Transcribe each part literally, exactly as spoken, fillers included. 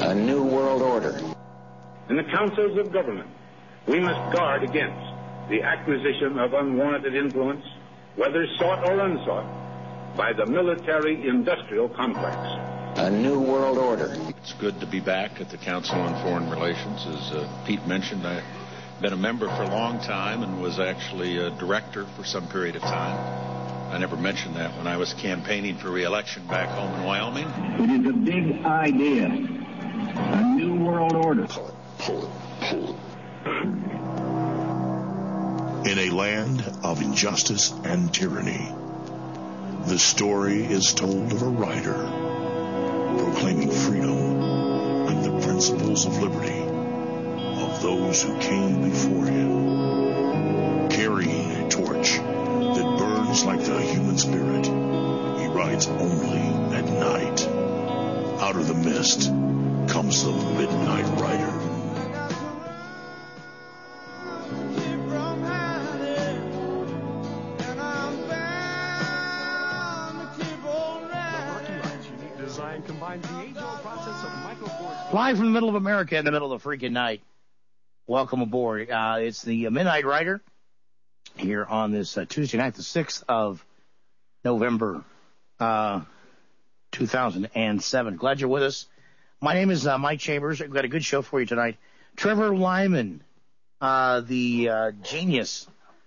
A new world order. In the councils of government, we must guard against the acquisition of unwarranted influence, whether sought or unsought, by the military-industrial complex. A new world order. It's good to be back at the Council on Foreign Relations. As uh, Pete mentioned, I've been a member for a long time and was actually a director for some period of time. I never mentioned that when I was campaigning for re-election back home in Wyoming. It is a big idea. A new world order. Pull it, pull it, pull it. In a land of injustice and tyranny, the story is told of a writer proclaiming freedom and the principles of liberty of those who came before him. Carrying a torch that burns like the human spirit, he rides only at night. Out of the mist comes the Midnight Rider. Live from the middle of America in the middle of the freaking night. Welcome aboard. Uh, it's the Midnight Rider here on this uh, Tuesday night, the sixth of November, uh, two thousand seven. Glad you're with us. My name is uh, Mike Chambers. I've got a good show for you tonight. Trevor Lyman, uh, the uh, genius,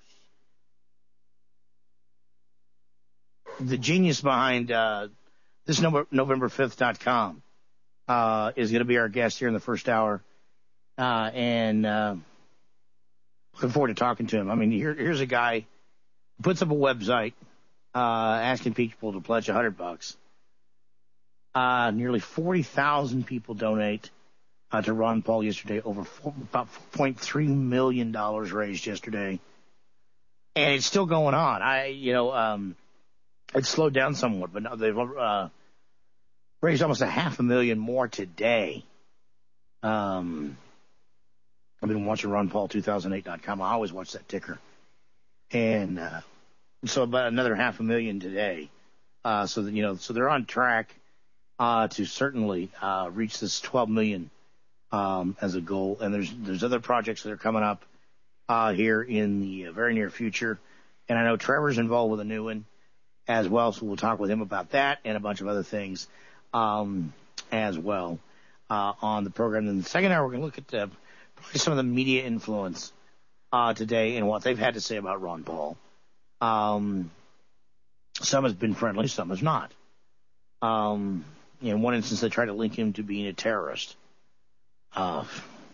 the genius behind uh, this November fifth dot com. Uh, is going to be our guest here in the first hour. Uh, and uh, looking forward to talking to him. I mean, here, here's a guy who puts up a website uh, asking people to pledge one hundred bucks. Uh, nearly forty thousand people donate uh, to Ron Paul yesterday. Over four, about four point three million dollars raised yesterday. And it's still going on. I, you know, um, it's slowed down somewhat, but they've uh, raised almost a half a million more today. Um, I've been watching Ron Paul two thousand eight dot com. I always watch that ticker. And uh, so about another half a million today. Uh, so that, you know, so they're on track uh, to certainly uh, reach this twelve million um, as a goal. And there's there's other projects that are coming up uh, here in the very near future. And I know Trevor's involved with a new one as well, so we'll talk with him about that and a bunch of other things. Um, as well, uh, on the program. In the second hour, we're going to look at uh, probably some of the media influence, uh, today and what they've had to say about Ron Paul. Um, some has been friendly, some has not. Um, in one instance, they tried to link him to being a terrorist. Uh,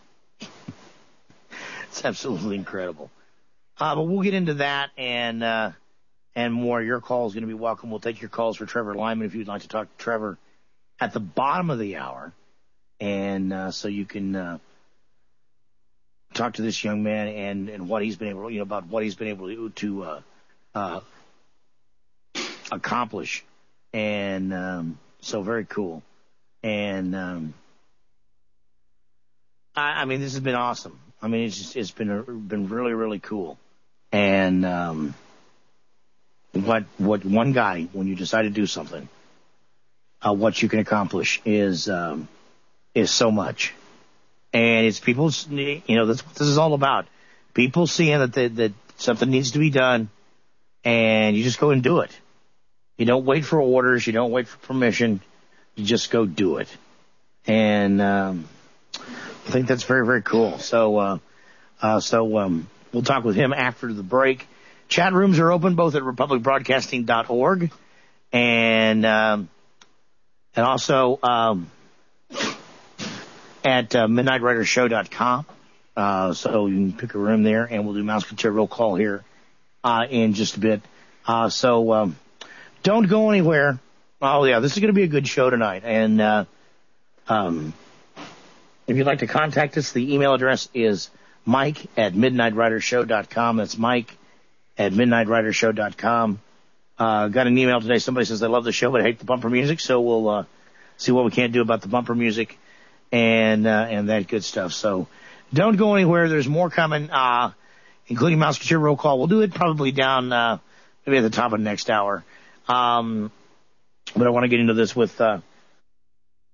it's absolutely incredible. Uh, but we'll get into that and, uh, and more. Your call is going to be welcome. We'll take your calls for Trevor Lyman if you'd like to talk to Trevor at the bottom of the hour, and uh, so you can uh, talk to this young man and, and what he's been able, you know, about what he's been able to to uh, uh, accomplish, and um, so very cool. And um, I, I mean, this has been awesome. I mean, it's just, it's been a, been really really cool, and um, what what one guy when you decide to do something. Uh, what you can accomplish is um, is so much, and it's people's. You know, that's what this is all about. People seeing that they, that something needs to be done, and you just go and do it. You don't wait for orders. You don't wait for permission. You just go do it, and um, I think that's very very cool. So, uh, uh, so um, we'll talk with him after the break. Chat rooms are open both at republic broadcasting dot org and. Um, And also um, at uh, midnight rider show dot com. Uh, so you can pick a room there, and we'll do Mouseketeer roll call here uh, in just a bit. Uh, so um, don't go anywhere. Oh, yeah, this is going to be a good show tonight. And uh, um, if you'd like to contact us, the email address is mike at midnight rider show dot com. That's mike at midnight rider show dot com. Uh, got an email today. Somebody says they love the show, but hate the bumper music. So we'll, uh, see what we can't do about the bumper music and, uh, and that good stuff. So don't go anywhere. There's more coming, uh, including Mouseketeer roll call. We'll do it probably down, uh, maybe at the top of the next hour. Um, but I want to get into this with, uh,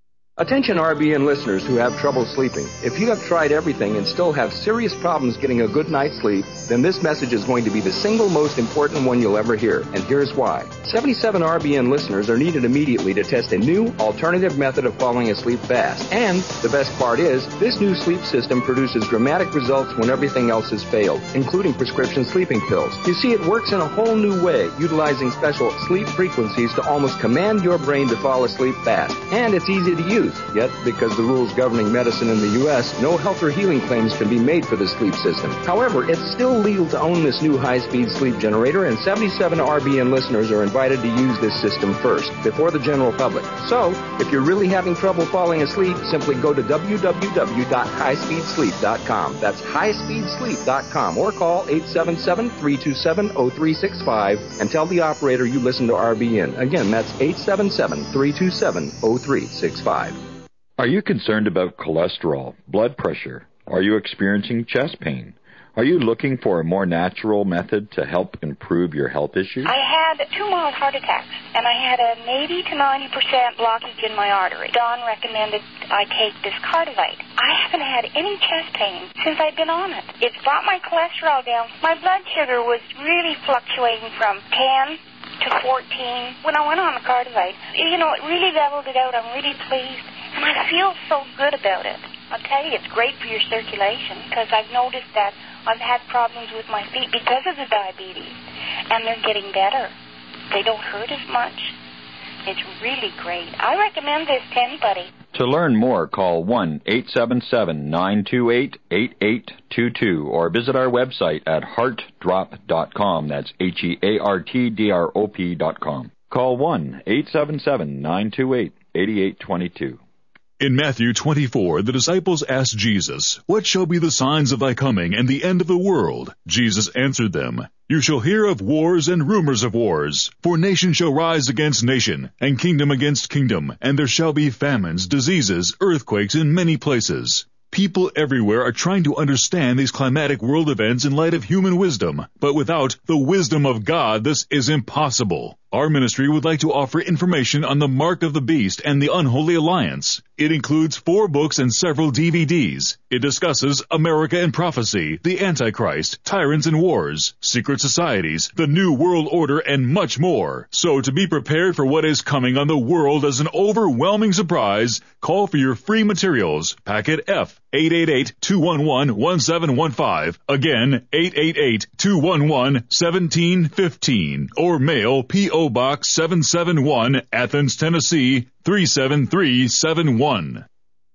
Attention R B N listeners who have trouble sleeping. If you have tried everything and still have serious problems getting a good night's sleep, then this message is going to be the single most important one you'll ever hear, and here's why. seventy-seven R B N listeners are needed immediately to test a new, alternative method of falling asleep fast. And the best part is, this new sleep system produces dramatic results when everything else has failed, including prescription sleeping pills. You see, it works in a whole new way, utilizing special sleep frequencies to almost command your brain to fall asleep fast. And it's easy to use. Yet, because the rules governing medicine in the U S, no health or healing claims can be made for the sleep system. However, it's still legal to own this new high-speed sleep generator, and seventy-seven R B N listeners are invited to use this system first, before the general public. So, if you're really having trouble falling asleep, simply go to w w w dot high speed sleep dot com. That's high speed sleep dot com, or call eight seven seven, three two seven, zero three six five and tell the operator you listen to R B N. Again, that's eight seven seven, three two seven, zero three six five. Are you concerned about cholesterol, blood pressure? Are you experiencing chest pain? Are you looking for a more natural method to help improve your health issues? I had two mild heart attacks, and I had an eighty to ninety percent blockage in my artery. Don recommended I take this Cardivite. I haven't had any chest pain since I've been on it. It's brought my cholesterol down. My blood sugar was really fluctuating from ten to fourteen when I went on the Cardivite. You know, it really leveled it out. I'm really pleased. And I feel so good about it. I'll tell you, it's great for your circulation, because I've noticed that I've had problems with my feet because of the diabetes, and they're getting better. They don't hurt as much. It's really great. I recommend this to anybody. To learn more, call one eight seven seven, nine two eight, eight eight two two or visit our website at heart drop dot com. That's H E A R T D R O P dot com. Call one eight seven seven, nine two eight, eight eight two two. In Matthew twenty-four, the disciples asked Jesus, "What shall be the signs of thy coming and the end of the world?" Jesus answered them, "You shall hear of wars and rumors of wars. For nation shall rise against nation, and kingdom against kingdom, and there shall be famines, diseases, earthquakes in many places." People everywhere are trying to understand these climatic world events in light of human wisdom, but without the wisdom of God, this is impossible. Our ministry would like to offer information on the Mark of the Beast and the Unholy Alliance. It includes four books and several D V Ds. It discusses America and Prophecy, the Antichrist, Tyrants and Wars, Secret Societies, the New World Order, and much more. So to be prepared for what is coming on the world as an overwhelming surprise, call for your free materials. Packet F, eight eight eight, two one one, one seven one five. Again, eight eight eight, two one one, one seven one five. Or mail P O Box seven seven one, Athens, Tennessee, three seven three seven one.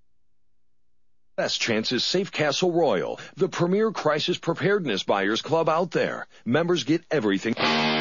Best chance is Safe Castle Royal, the premier crisis preparedness buyers club out there. Members get everything.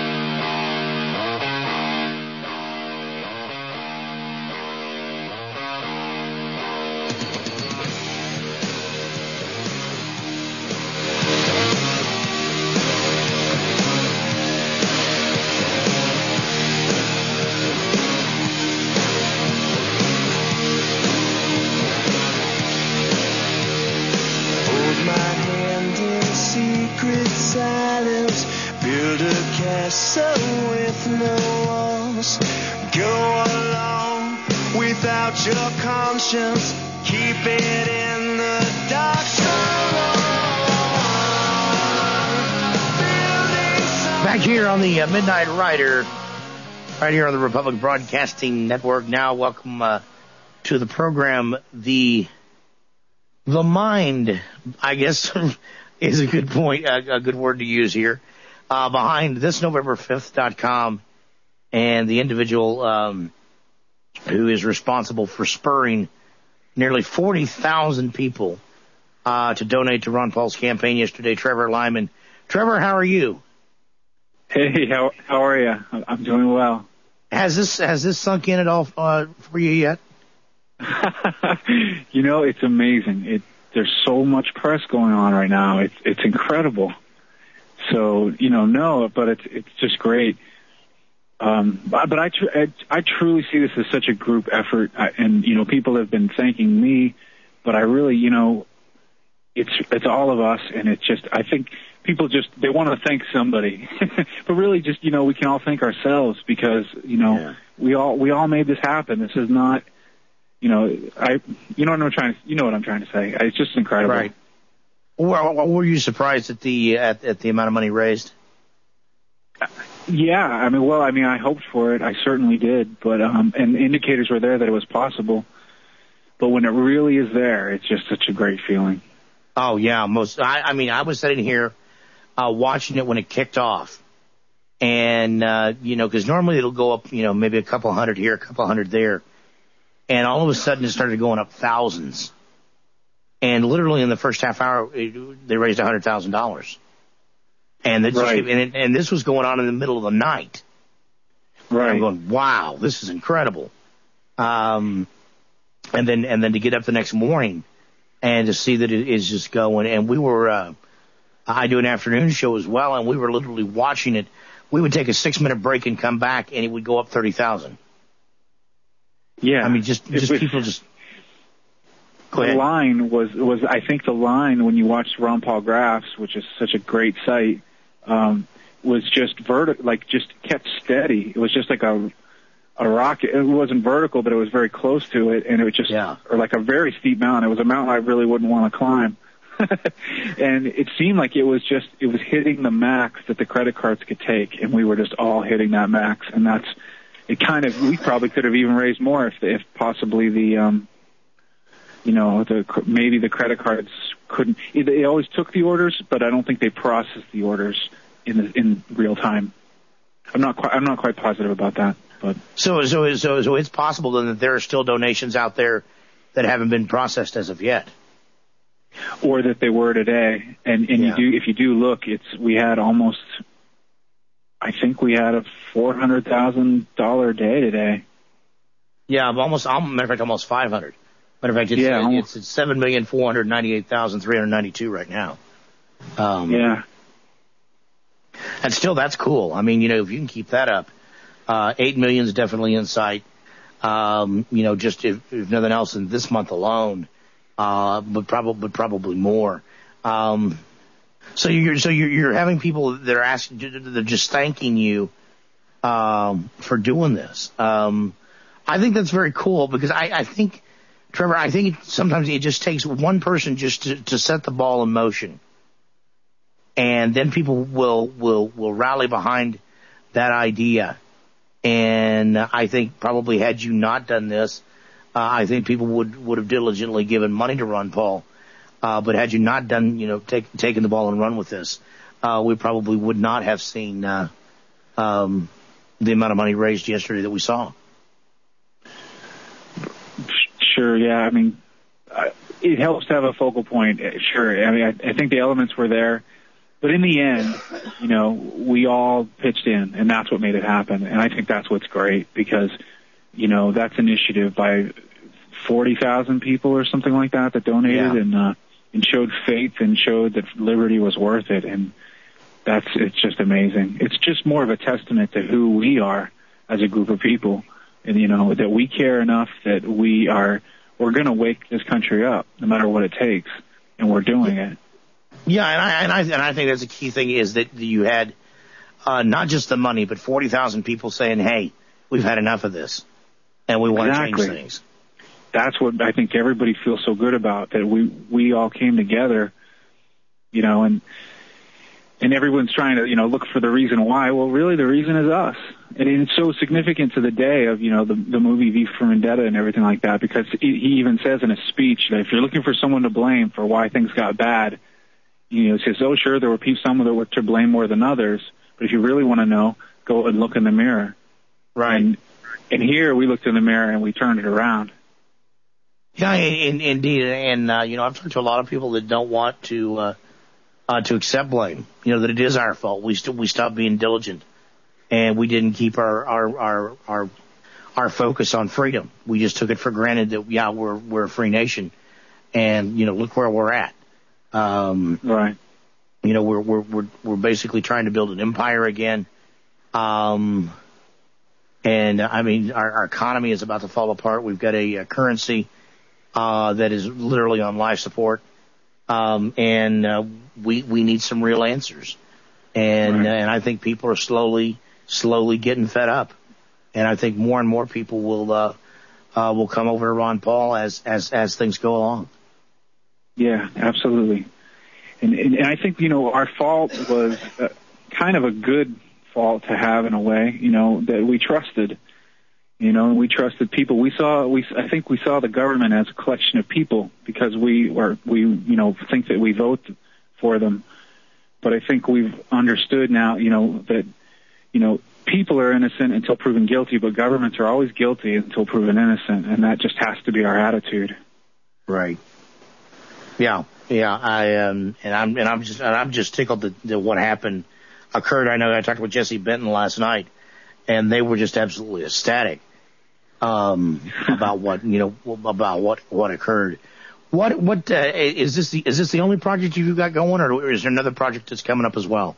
Your conscience, keep it in the dark. Back here on the uh, Midnight Rider, right here on the Republic Broadcasting Network. Now, welcome uh, to the program. The the mind, I guess, is a good point, a, a good word to use here. Uh, behind this November fifth dot com and the individual um, who is responsible for spurring nearly forty thousand people uh, to donate to Ron Paul's campaign yesterday, Trevor Lyman. Trevor, how are you? Hey, how how are you? I'm doing well. Has this has this sunk in at all uh, for you yet? You know, it's amazing. It there's so much press going on right now. It's it's incredible. So you know, no, but it's it's just great. Um, but, but I, tr- I, I truly see this as such a group effort, I, and you know, people have been thanking me, but I really, you know, it's it's all of us, and it's just, I think people just they want to thank somebody, but really, just you know, we can all thank ourselves because you know yeah. we all we all made this happen. This is not, you know, I, you know what I'm trying to, you know what I'm trying to say. It's just incredible. Right. Well, were you surprised at the at, at the amount of money raised? Yeah, I mean, well, I mean, I hoped for it. I certainly did, but um, and indicators were there that it was possible. But when it really is there, it's just such a great feeling. Oh yeah, most. I, I mean, I was sitting here uh, watching it when it kicked off, and uh, you know, because normally it'll go up, you know, maybe a couple hundred here, a couple hundred there, and all of a sudden it started going up thousands. And literally in the first half hour, it, they raised one hundred thousand dollars. And, it right. just, and, it, and this was going on in the middle of the night. Right. And I'm going, wow, this is incredible. Um, and then and then to get up the next morning and to see that it is just going. And we were, uh, I do an afternoon show as well, and we were literally watching it. We would take a six-minute break and come back, and it would go up thirty thousand. Yeah. I mean, just, just was, people just... Go the ahead. line was, was, I think the line when you watched Ron Paul Graphs, which is such a great site, um, was just vertical, like just kept steady. It was just like a, a rocket. It wasn't vertical, but it was very close to it. And it was just, yeah. or like a very steep mountain. It was a mountain I really wouldn't want to climb. And it seemed like it was just, it was hitting the max that the credit cards could take. And we were just all hitting that max. And that's, it kind of, we probably could have even raised more if, if possibly the, um, you know, the, maybe the credit cards couldn't. They always took the orders, but I don't think they processed the orders in the, in real time. I'm not quite. I'm not quite positive about that. But so, so, so, so it's possible then that there are still donations out there that haven't been processed as of yet, or that they were today. And and yeah. you do, if you do look, it's we had almost. I think we had a four hundred thousand dollar day today. Yeah, almost. Matter of fact, almost five hundred. Matter of fact, it's, yeah, it's, it's seven million four hundred ninety-eight thousand three hundred ninety-two right now. Um, yeah. And still, that's cool. I mean, you know, if you can keep that up, uh, eight million is definitely in sight. Um, you know, just if, if nothing else in this month alone, uh, but probably, but probably more. Um, so you're, so you're, you're having people that are asking, they're just thanking you, um, for doing this. Um, I think that's very cool because I, I think, Trevor, I think it, sometimes it just takes one person just to, to set the ball in motion. And then people will, will, will rally behind that idea. And I think probably had you not done this, uh, I think people would, would have diligently given money to Ron Paul. Uh, but had you not done, you know, take, taken the ball and run with this, uh, we probably would not have seen, uh, um, the amount of money raised yesterday that we saw. Sure, yeah. I mean, uh, it helps to have a focal point. Sure. I mean, I, I think the elements were there. But in the end, you know, we all pitched in, and that's what made it happen. And I think that's what's great because, you know, that's initiative by forty thousand people or something like that that donated yeah. and uh, and showed faith and showed that liberty was worth it. And that's it's just amazing. It's just more of a testament to who we are as a group of people. And, you know, that we care enough that we are, we're going to wake this country up no matter what it takes. And we're doing it. Yeah. And I, and I, and I think that's a key thing is that you had, uh, not just the money, but forty thousand people saying, hey, we've had enough of this and we want exactly. to change things. That's what I think everybody feels so good about, that we, we all came together, you know, and, and everyone's trying to, you know, look for the reason why. Well, really the reason is us. And it's so significant to the day of, you know, the, the movie V for Vendetta and everything like that, because he even says in a speech that if you're looking for someone to blame for why things got bad, you know, he says, oh, sure, there were people, some that were to blame more than others, but if you really want to know, go and look in the mirror. Right. And, and here we looked in the mirror and we turned it around. Yeah, in, indeed. And, uh, you know, I've talked to a lot of people that don't want to, uh, uh, to accept blame, you know, that it is our fault. We still, we stopped being diligent and we didn't keep our, our, our, our, our focus on freedom. We just took it for granted that, yeah, we're, we're a free nation and, you know, look where we're at. Um, right. You know, we're, we're, we're, we're basically trying to build an empire again. Um, and I mean, our, our economy is about to fall apart. We've got a, a currency, uh, that is literally on life support. Um, and, uh, we, we need some real answers. And, right. uh, and I think people are slowly, slowly getting fed up. And I think more and more people will, uh, uh, will come over to Ron Paul as, as, as things go along. Yeah, absolutely. And, and, and I think, you know, our fault was uh, kind of a good fault to have in a way, you know, that we trusted, you know, we trusted people. We saw, we, I think we saw the government as a collection of people because we were, we, you know, think that we vote for them. But I think we've understood now, you know, that, you know, people are innocent until proven guilty, but governments are always guilty until proven innocent. And that just has to be our attitude. Right. Yeah. Yeah. I, um, and I'm, and I'm just, and I'm just tickled that, that what happened occurred. I know I talked with Jesse Benton last night and they were just absolutely ecstatic, um, about what, you know, about what, what occurred. What, what, uh, is this the, is this the only project you've got going, or is there another project that's coming up as well?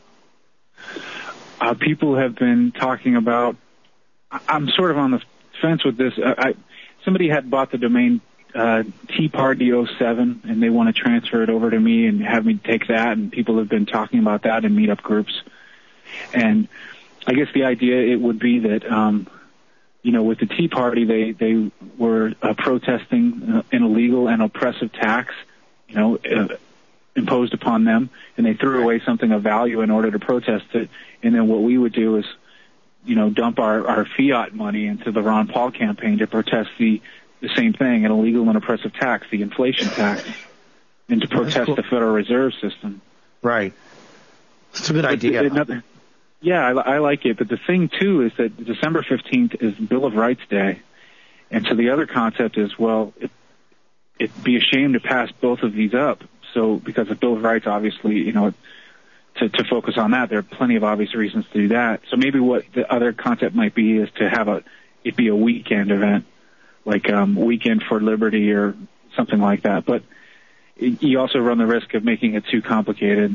Uh, people have been talking about, I'm sort of on the fence with this. I, I somebody had bought the domain, uh, Tea Party oh seven, and they want to transfer it over to me and have me take that, and people have been talking about that in meetup groups. And I guess the idea, it would be that, um, you know, with the Tea Party, they, they were uh, protesting uh, an illegal and oppressive tax, you know, uh, imposed upon them, and they threw away something of value in order to protest it. And then what we would do is, you know, dump our, our fiat money into the Ron Paul campaign to protest the, the same thing, an illegal and oppressive tax, the inflation tax, and to protest cool. the Federal Reserve System. Right. That's a good but idea. Another, yeah, I, I like it. But the thing, too, is that December fifteenth is Bill of Rights Day. And so the other concept is, well, it, it'd be a shame to pass both of these up. So because the Bill of Rights, obviously, you know, to, to focus on that, there are plenty of obvious reasons to do that. So maybe what the other concept might be is to have a, it be a weekend event, like um, Weekend for Liberty or something like that. But you also run the risk of making it too complicated.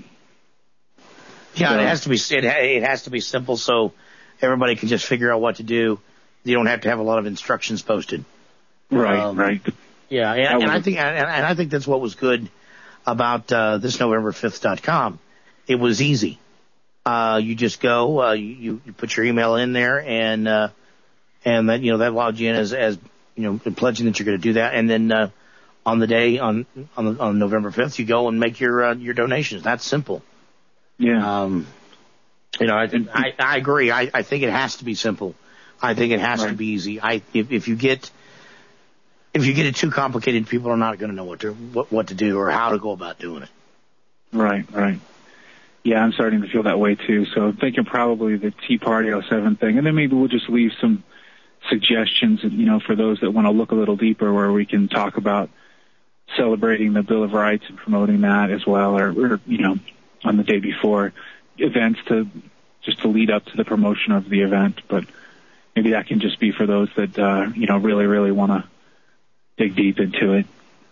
Yeah, so, it has to be it, it has to be simple so everybody can just figure out what to do. You don't have to have a lot of instructions posted. Right, um, right. Yeah, and, and I think and, and I think that's what was good about uh, this November fifth dot com. It was easy. Uh, you just go, uh, you, you put your email in there, and uh, and then you know that logs you in as as you know pledging that you're going to do that, and then uh, on the day on on, the, on November fifth, you go and make your uh, your donations. That's simple. Yeah. Um, you know, I, I I agree. I, I think it has to be simple. I think it has right. to be easy. I if, if you get if you get it too complicated, people are not going to know what to what, what to do or how to go about doing it. Right, right. Yeah, I'm starting to feel that way too. So I'm thinking probably the Tea Party oh seven thing, and then maybe we'll just leave some suggestions, you know, for those that want to look a little deeper, where we can talk about celebrating the Bill of Rights and promoting that as well, or, or you know, on the day before, events to just to lead up to the promotion of the event. But maybe that can just be for those that uh, you know really, really want to dig deep into it.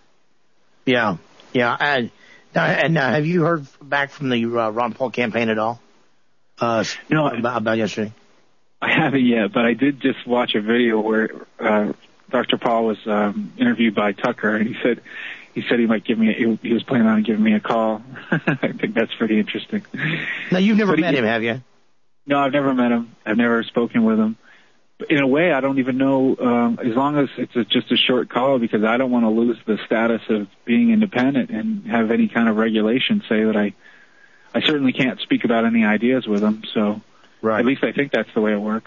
Yeah, yeah. And, and uh, have you heard back from the uh, Ron Paul campaign at all? Uh, no, about, about yesterday. I haven't yet, but I did just watch a video where uh, Doctor Paul was um, interviewed by Tucker, and he said he said he might give me. A, he was planning on giving me a call. I think that's pretty interesting. Now, you've never but met he, him, have you? No, I've never met him. I've never spoken with him. But in a way, I don't even know, um, as long as it's a, just a short call, because I don't want to lose the status of being independent and have any kind of regulation say that I, I certainly can't speak about any ideas with him. So right. At least I think that's the way it works.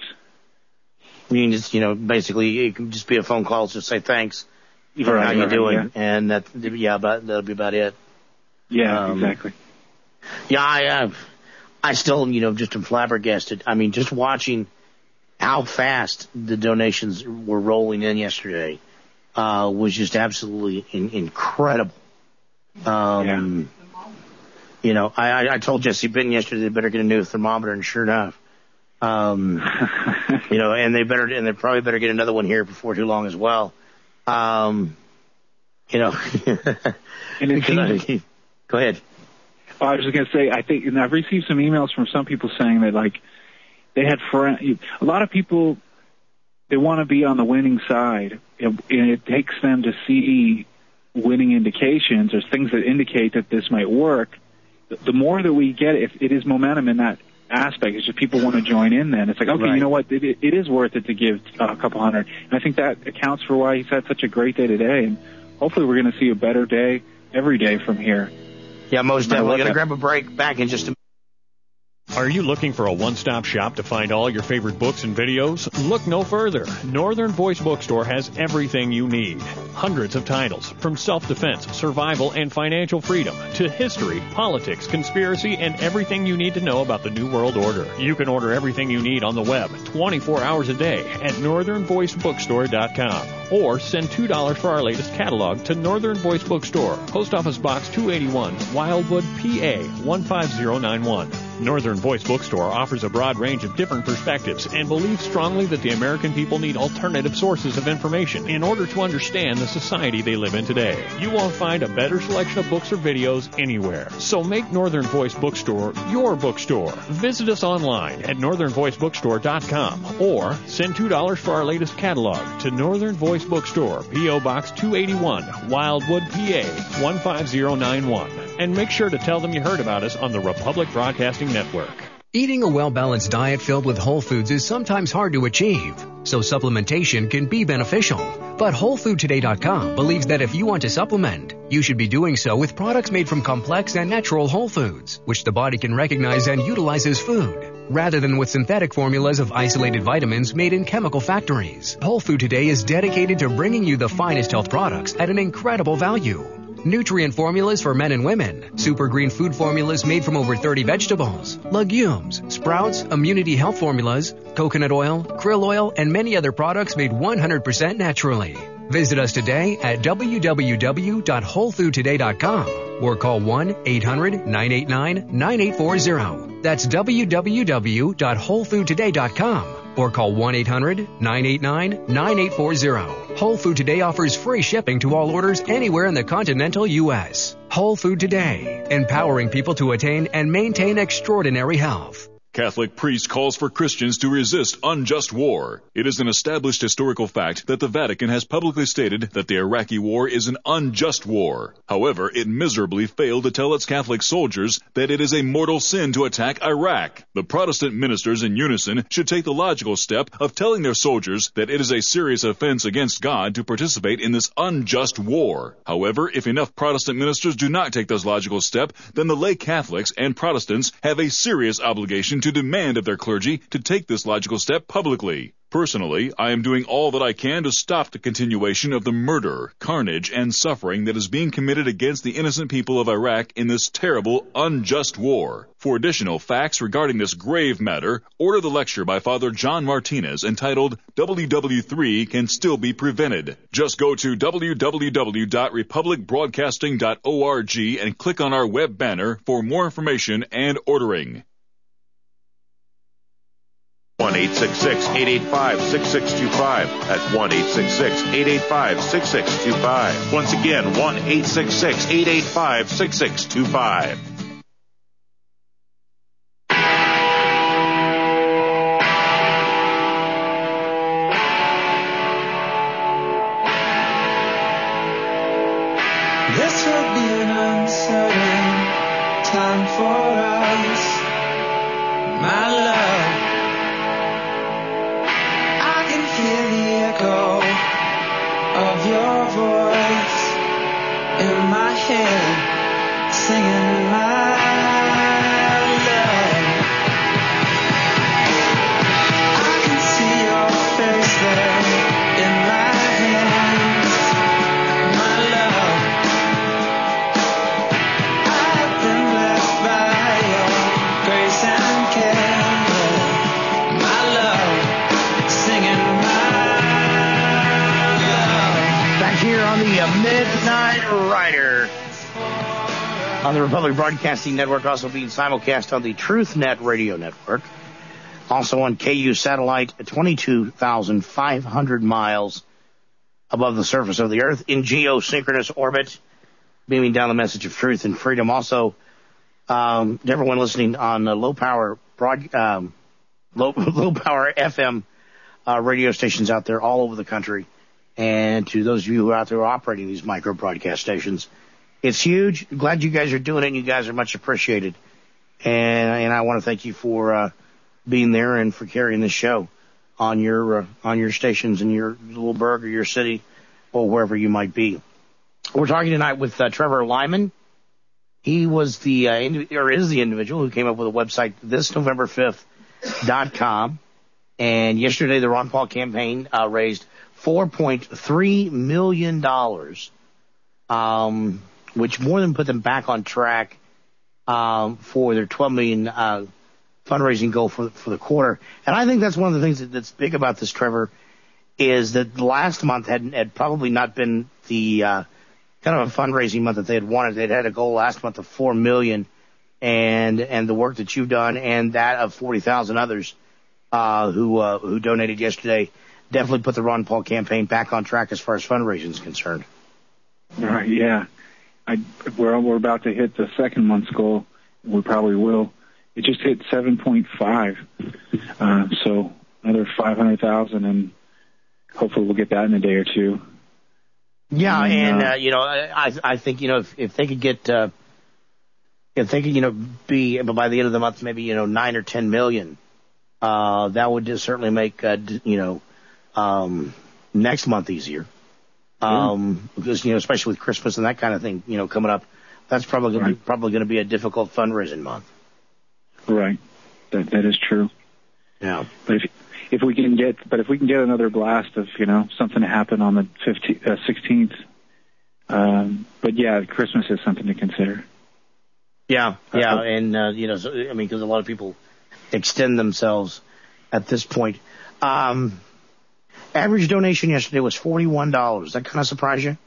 You can just, you know, basically it can just be a phone call, just say thanks, even right, how you right, doing, yeah. and that, yeah, but that'll be about it. Yeah, um, exactly. Yeah, I, uh, I still, you know, just am flabbergasted. I mean, just watching how fast the donations were rolling in yesterday uh, was just absolutely in, incredible. Um, yeah. You know, I, I told Jesse Benton yesterday they better get a new thermometer, and sure enough, um, you know, and they better, and they probably better get another one here before too long as well. Um, you know, and it seems, go ahead. Oh, I was just going to say, I think, and I've received some emails from some people saying that, like, they had friends. A lot of people, they want to be on the winning side, and it takes them to see winning indications or things that indicate that this might work. The more that we get, if it is momentum in that aspect. It's just people want to join in then. It's like, okay, Right. you know what? It, it is worth it to give uh, a couple hundred. And I think that accounts for why he's had such a great day today. And hopefully we're going to see a better day every day from here. Yeah, most definitely. We're going to that. grab a break. Back in just a Are you looking for a one-stop shop to find all your favorite books and videos? Look no further. Northern Voice Bookstore has everything you need. Hundreds of titles, from self-defense, survival, and financial freedom, to history, politics, conspiracy, and everything you need to know about the New World Order. You can order everything you need on the web twenty-four hours a day at northern voice bookstore dot com. Or send two dollars for our latest catalog to Northern Voice Bookstore, Post Office Box two eighty-one, Wildwood, P A one five zero nine one. Northern Voice Bookstore offers a broad range of different perspectives and believes strongly that the American people need alternative sources of information in order to understand the society they live in today. You won't find a better selection of books or videos anywhere. So make Northern Voice Bookstore your bookstore. Visit us online at northern voice bookstore dot com or send two dollars for our latest catalog to Northern Voice Bookstore, P O Box two eighty-one, Wildwood, P A one five zero nine one. And make sure to tell them you heard about us on the Republic Broadcasting Network. Eating a well-balanced diet filled with whole foods is sometimes hard to achieve, so supplementation can be beneficial. But whole food today dot com believes that if you want to supplement, you should be doing so with products made from complex and natural whole foods, which the body can recognize and utilize as food, rather than with synthetic formulas of isolated vitamins made in chemical factories. Whole Food Today is dedicated to bringing you the finest health products at an incredible value. Nutrient formulas for men and women, super green food formulas made from over thirty vegetables, legumes, sprouts, immunity health formulas, coconut oil, krill oil, and many other products made one hundred percent naturally. Visit us today at w w w dot whole food today dot com or call one eight hundred nine eight nine nine eight four zero. That's w w w dot whole food today dot com or call one eight hundred nine eight nine nine eight four zero. Whole Food Today offers free shipping to all orders anywhere in the continental U S. Whole Food Today, empowering people to attain and maintain extraordinary health. Catholic priest calls for Christians to resist unjust war. It is an established historical fact that the Vatican has publicly stated that the Iraqi war is an unjust war. However, it miserably failed to tell its Catholic soldiers that it is a mortal sin to attack Iraq. The Protestant ministers in unison should take the logical step of telling their soldiers that it is a serious offense against God to participate in this unjust war. However, if enough Protestant ministers do not take this logical step, then the lay Catholics and Protestants have a serious obligation to to demand of their clergy to take this logical step publicly. Personally, I am doing all that I can to stop the continuation of the murder, carnage, and suffering that is being committed against the innocent people of Iraq in this terrible, unjust war. For additional facts regarding this grave matter, order the lecture by Father John Martinez entitled W W three Can Still Be Prevented. Just go to w w w dot republic broadcasting dot org and click on our web banner for more information and ordering. one eight six six eight eight five six six two five. That's one eight six six eight eight five six six two five. Once again, one eight six six eight eight five six six two five. This will be an uncertain time for us, my love. Hear the echo of your voice in my head, singing my love. I can see your face there in my hands, my love. I've been blessed by your grace and care, my love, singing. Here on the uh, Midnight Rider on the Republic Broadcasting Network, also being simulcast on the TruthNet Radio Network, also on K U satellite at twenty-two thousand five hundred miles above the surface of the Earth in geosynchronous orbit, beaming down the message of truth and freedom. Also, um, to everyone listening on uh, low power broad, um, low low power F M uh, radio stations out there all over the country. And to those of you who are out there operating these micro broadcast stations, it's huge. Glad you guys are doing it, and you guys are much appreciated. And, and I want to thank you for uh, being there and for carrying the show on your uh, on your stations in your little burg or your city or wherever you might be. We're talking tonight with uh, Trevor Lyman. He was the, uh, indi- or is the individual who came up with a website, this november fifth dot com. And yesterday, the Ron Paul campaign uh, raised four point three million dollars, um, which more than put them back on track um, for their twelve million dollars uh, fundraising goal for, for the quarter. And I think that's one of the things that, that's big about this, Trevor, is that last month had, had probably not been the uh, kind of a fundraising month that they had wanted. They'd had a goal last month of four million dollars, and and the work that you've done and that of forty thousand others uh, who uh, who donated yesterday definitely put the Ron Paul campaign back on track as far as fundraising is concerned. Right, yeah. I, we're, we're about to hit the second month's goal. We probably will. It just hit seven point five, uh, so another five hundred thousand, and hopefully we'll get that in a day or two. Yeah, and, and uh, uh, you know, I I think you know if if they could get uh, if they could you know be by the end of the month maybe you know nine or ten million, uh, that would just certainly make uh, you know um, next month easier. Um, yeah. Because you know especially with Christmas and that kind of thing you know coming up, that's probably gonna right. be, probably going to be a difficult fundraising month. Right, that that is true. Yeah, but if if we can get, but if we can get another blast of you know something to happen on the fifteenth, uh, sixteenth, um, but yeah, Christmas is something to consider. Yeah, yeah, uh, and uh, you know, so, I mean, because a lot of people extend themselves at this point. Um, average donation yesterday was forty-one dollars. That kind of surprise you?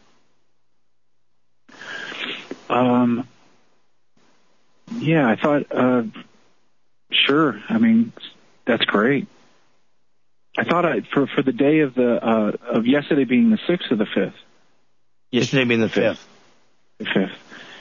Um, yeah, I thought. Uh, Sure. I mean, that's great. I thought I, for for the day of the uh, of yesterday being the sixth or the fifth. Yesterday being the fifth. The fifth.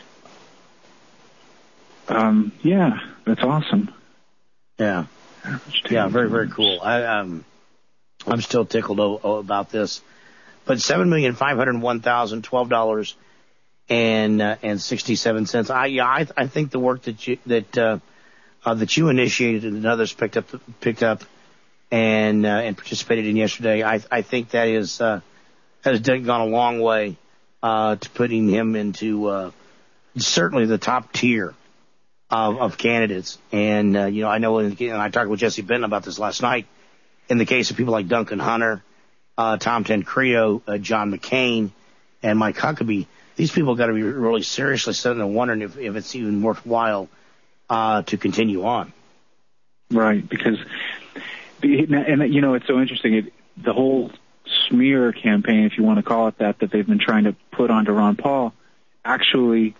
Um. Yeah, that's awesome. Yeah. Yeah. Very very cool. I um, I'm still tickled o- o- about this, but seven million five hundred one thousand twelve dollars and uh, and sixty seven cents. I yeah I I think the work that you that. Uh, Uh, that you initiated and others picked up, picked up, and uh, and participated in yesterday. I I think that is uh, has done, gone a long way uh, to putting him into uh, certainly the top tier of, of candidates. And uh, you know, I know, in, and I talked with Jesse Benton about this last night. In the case of people like Duncan Hunter, uh, Tom Tancredo, uh, John McCain, and Mike Huckabee, these people got to be really seriously sitting there wondering if, if it's even worthwhile. Uh, to continue on. Right, because, and you know, it's so interesting. It, the whole smear campaign, if you want to call it that, that they've been trying to put onto Ron Paul, actually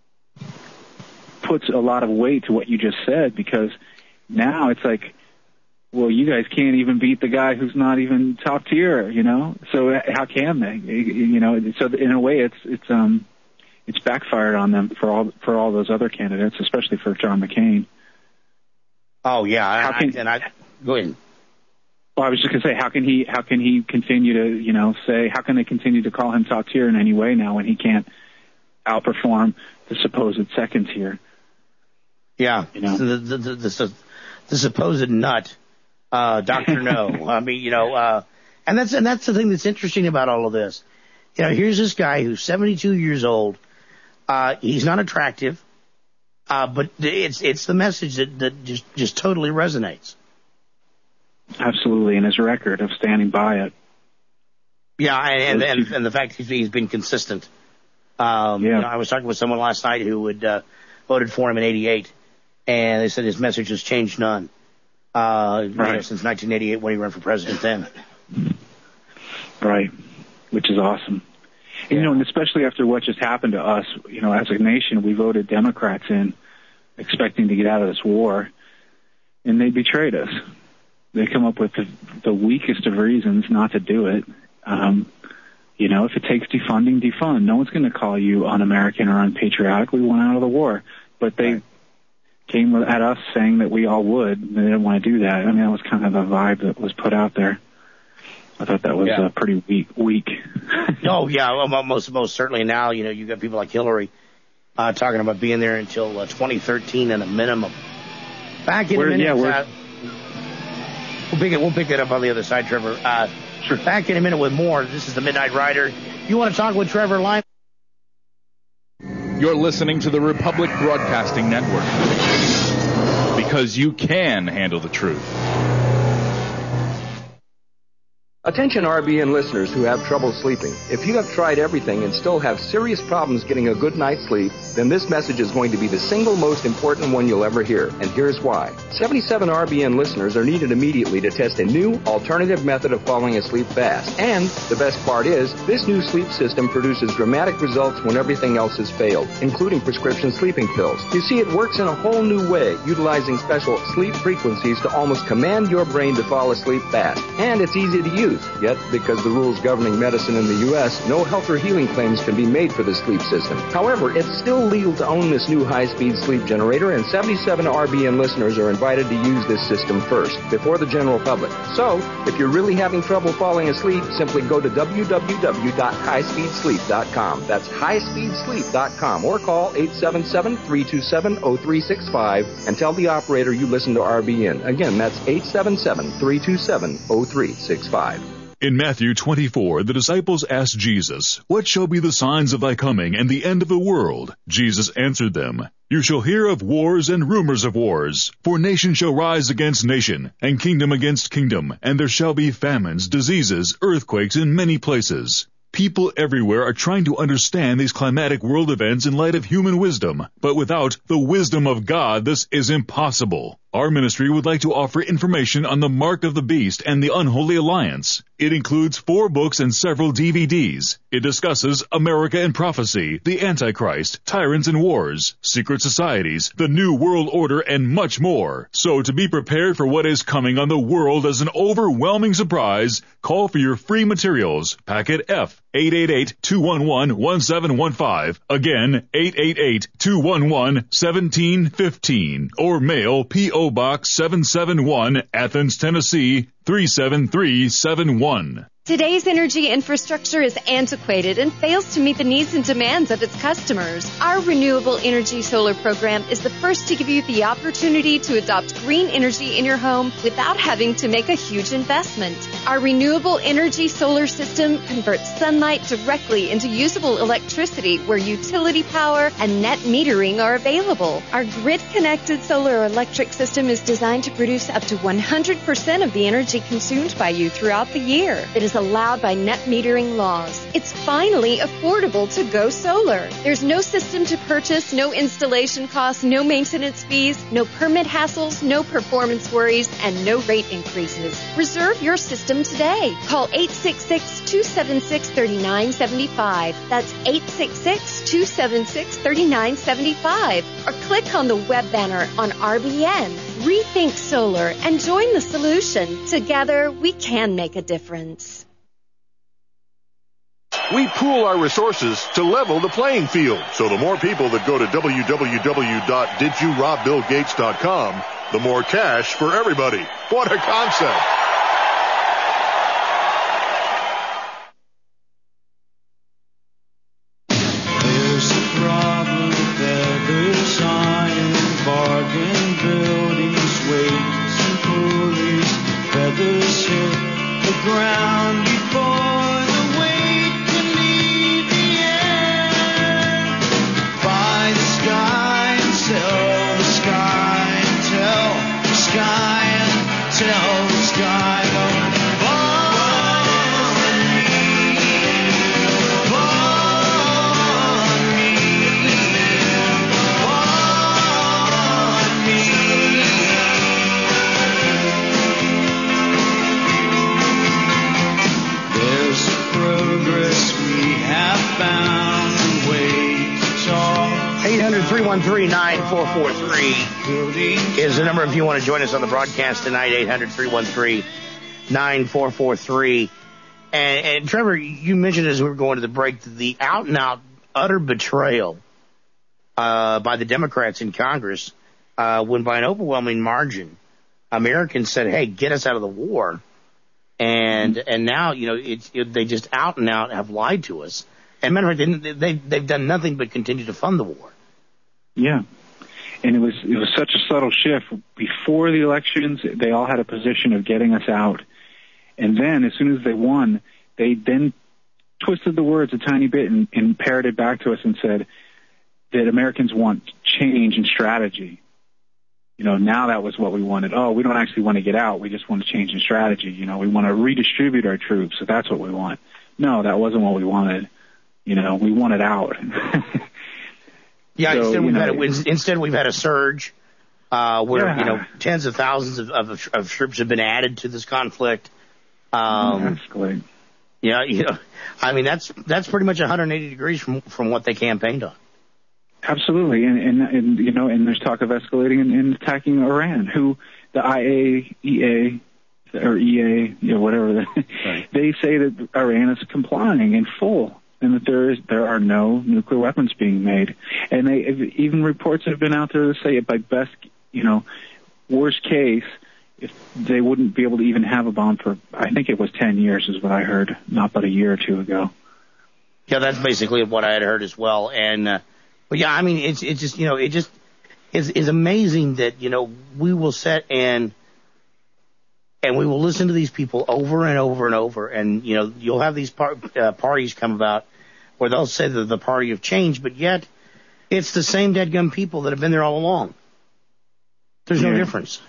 puts a lot of weight to what you just said, because now it's like, well, you guys can't even beat the guy who's not even top tier, you know? So how can they? You know, so in a way, it's, it's, um, It's backfired on them for all for all those other candidates, especially for John McCain. Oh yeah, how I, can, I, and I go ahead. Well, I was just going to say, how can he how can he continue to you know say how can they continue to call him top tier in any way now when he can't outperform the supposed second tier? Yeah, you know the the the, the, the supposed nut, uh, Doctor No. I mean, you know, uh, and that's and that's the thing that's interesting about all of this. You know, here's this guy who's seventy-two years old. Uh, he's not attractive, uh, but it's it's the message that, that just, just totally resonates. Absolutely, and his record of standing by it. Yeah, and and, and the fact he's, he's been consistent. Um, yeah. You know, I was talking with someone last night who had uh, voted for him in eighty-eight, and they said his message has changed none uh, right. you know, since nineteen eighty-eight when he ran for president then. Right, which is awesome. Yeah. You know, and especially after what just happened to us, you know, as a nation, we voted Democrats in expecting to get out of this war, and they betrayed us. They come up with the, the weakest of reasons not to do it. Um, you know, if it takes defunding, defund. No one's going to call you un-American or unpatriotic. We went out of the war. But they right. came at us saying that we all would, and they didn't want to do that. I mean, that was kind of the vibe that was put out there. I thought that was yeah. uh, pretty weak. weak. Oh, yeah, well, most most certainly now, you know, you've got people like Hillary uh, talking about being there until uh, twenty thirteen at a minimum. Back in We're, a minute. yeah, we're, uh, we'll, pick it, we'll pick that up on the other side, Trevor. Uh, sure. Back in a minute with more. This is the Midnight Rider. You want to talk with Trevor Line? You're listening to the Republic Broadcasting Network. Because you can handle the truth. Attention R B N listeners who have trouble sleeping. If you have tried everything and still have serious problems getting a good night's sleep, then this message is going to be the single most important one you'll ever hear. And here's why. seventy-seven R B N listeners are needed immediately to test a new alternative method of falling asleep fast. And the best part is, this new sleep system produces dramatic results when everything else has failed, including prescription sleeping pills. You see, it works in a whole new way, utilizing special sleep frequencies to almost command your brain to fall asleep fast. And it's easy to use. Yet, because the rules governing medicine in the U S, no health or healing claims can be made for the sleep system. However, it's still legal to own this new high-speed sleep generator, and seventy-seven R B N listeners are invited to use this system first, before the general public. So, if you're really having trouble falling asleep, simply go to w w w dot high speed sleep dot com. That's high speed sleep dot com, or call eight seven seven, three two seven, zero three six five and tell the operator you listen to R B N. Again, that's eight seven seven, three two seven, zero three six five. In Matthew twenty-four, the disciples asked Jesus, "What shall be the signs of thy coming and the end of the world?" Jesus answered them, "You shall hear of wars and rumors of wars. For nation shall rise against nation, and kingdom against kingdom, and there shall be famines, diseases, earthquakes in many places." People everywhere are trying to understand these climatic world events in light of human wisdom, but without the wisdom of God, this is impossible. Our ministry would like to offer information on the Mark of the Beast and the Unholy Alliance. It includes four books and several D V Ds. It discusses America and Prophecy, the Antichrist, Tyrants and Wars, Secret Societies, the New World Order, and much more. So to be prepared for what is coming on the world as an overwhelming surprise, call for your free materials. Packet F, eight eight eight, two one one, one seven one five. Again, eight eight eight, two one one, one seven one five. Or mail P O Box seven seven one, Athens, Tennessee, three seven three seven one. Today's energy infrastructure is antiquated and fails to meet the needs and demands of its customers. Our Renewable Energy Solar Program is the first to give you the opportunity to adopt green energy in your home without having to make a huge investment. Our Renewable Energy Solar System converts sunlight directly into usable electricity where utility power and net metering are available. Our grid-connected solar electric system is designed to produce up to one hundred percent of the energy consumed by you throughout the year. It is allowed by net metering laws. It's finally affordable to go solar. There's no system to purchase, no installation costs, no maintenance fees, no permit hassles, no performance worries, and no rate increases. Reserve your system today. Call eight six six, two seven six, three nine seven five. That's eight six six, two seven six, three nine seven five. Or click on the web banner on R B N. Rethink solar and join the solution. Together, we can make a difference. We pool our resources to level the playing field. So the more people that go to w w w dot did you rob bill gates dot com, the more cash for everybody. What a concept. There's a problem with feathers on and bargain buildings, weights and pulleys. Feathers hit the ground before three one three, nine four four three is the number if you want to join us on the broadcast tonight, eight hundred, three one three, nine four four three. And, and Trevor, you mentioned as we were going to the break, the out-and-out utter betrayal uh, by the Democrats in Congress uh, when by an overwhelming margin, Americans said, hey, get us out of the war. And mm-hmm. and now, you know, it's, it, they just out-and-out have lied to us. And matter of fact, they, they, they've done nothing but continue to fund the war. Yeah. And it was it was such a subtle shift. Before the elections, they all had a position of getting us out. And then, as soon as they won, they then twisted the words a tiny bit and, and parroted back to us and said that Americans want change and strategy. You know, now that was what we wanted. Oh, we don't actually want to get out. We just want to change in strategy. You know, we want to redistribute our troops. So that's what we want. No, that wasn't what we wanted. You know, we wanted out. Yeah, so, instead, we've know, had a, instead we've had a surge uh, where, yeah. you know, tens of thousands of, of, of troops have been added to this conflict. Um, Escalate. Yeah, you know, I mean, that's that's pretty much one hundred eighty degrees from from what they campaigned on. Absolutely, and, and, and you know, and there's talk of escalating and, and attacking Iran, who the I A E A or E A, you know, whatever, the, right. They say that Iran is complying in full, and that there is there are no nuclear weapons being made, and they even reports have been out there to say it by best, you know, worst case, if they wouldn't be able to even have a bomb for, I think it was ten years is what I heard, not but a year or two ago. Yeah, that's basically what I had heard as well, and. Uh, But yeah, I mean, it's it's just, you know, it just is is amazing that, you know, we will sit and and we will listen to these people over and over and over, and, you know, you'll have these par- uh, parties come about where they'll say they're the party of change, but yet it's the same deadgum people that have been there all along. There's no yeah. difference.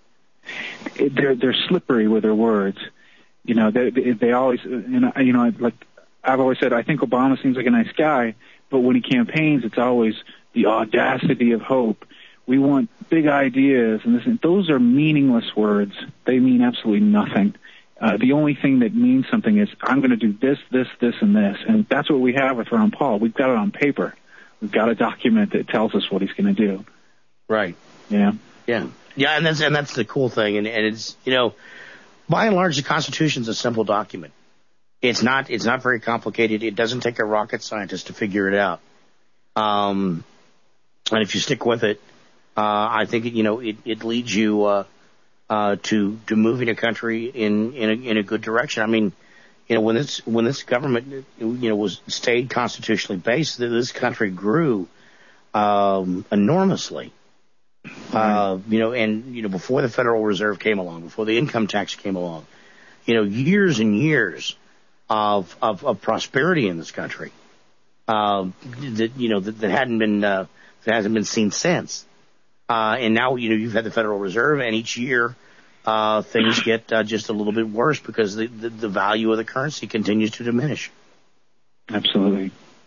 It, they're they're slippery with their words. You know, they they, they always, you know, you know, like I've always said, I think Obama seems like a nice guy. But when he campaigns, it's always the audacity of hope. We want big ideas, and this, and those are meaningless words. They mean absolutely nothing. Uh, the only thing that means something is, I'm going to do this, this, this, and this. And that's what we have with Ron Paul. We've got it on paper. We've got a document that tells us what he's going to do. Right. Yeah. Yeah. Yeah, and that's and that's the cool thing. And, and it's, you know, by and large, the Constitution's a simple document. It's not. It's not very complicated. It doesn't take a rocket scientist to figure it out. Um, and if you stick with it, uh, I think it, you know it, it leads you uh, uh, to to moving a country in in a, in a good direction. I mean, you know, when this when this government you know was stayed constitutionally based, this country grew um, enormously. Uh, you know, and you know before the Federal Reserve came along, before the income tax came along, you know, years and years. Of, of, of prosperity in this country, uh, that you know that, that hadn't been uh, that hasn't been seen since, uh, and now you know you've had the Federal Reserve, and each year uh, things get uh, just a little bit worse because the, the the value of the currency continues to diminish. Absolutely.